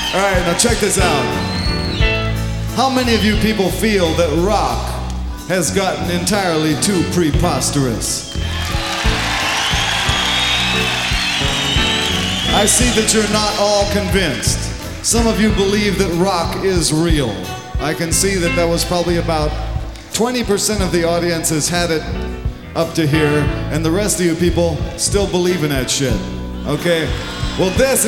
All right, now check this out. How many of you people feel that rock has gotten entirely too preposterous? I see that you're not all convinced. Some of you believe that rock is real. I can see that that was probably about 20% of the audience has had it up to here, and the rest of you people still believe in that shit. Okay? Well, this is